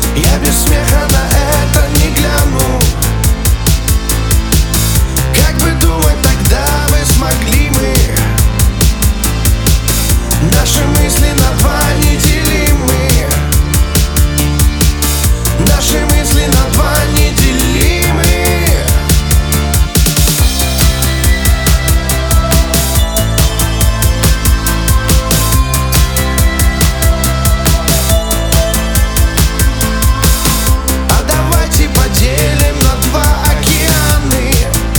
Я без смеха на это не гляну. Как бы думать тогда бы смогли мы? Наши мысли на два неделимы. Наши мысли на два неделимы. А давайте поделим на два океаны.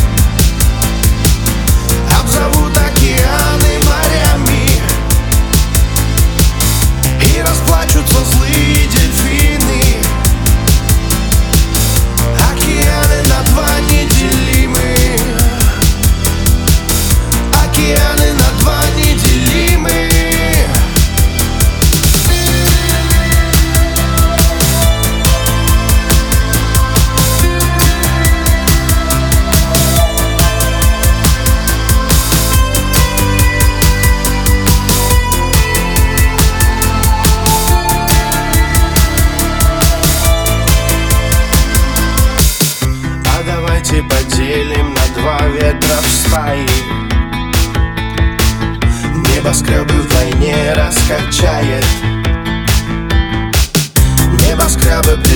Обзовут океаны морями. И расплачутся злые дельфины. Океаны на два неделимы. Океаны на два неделимы. А давайте поделим на два ветра в стаи. Небоскребы вдвойне раскачает. Небоскребы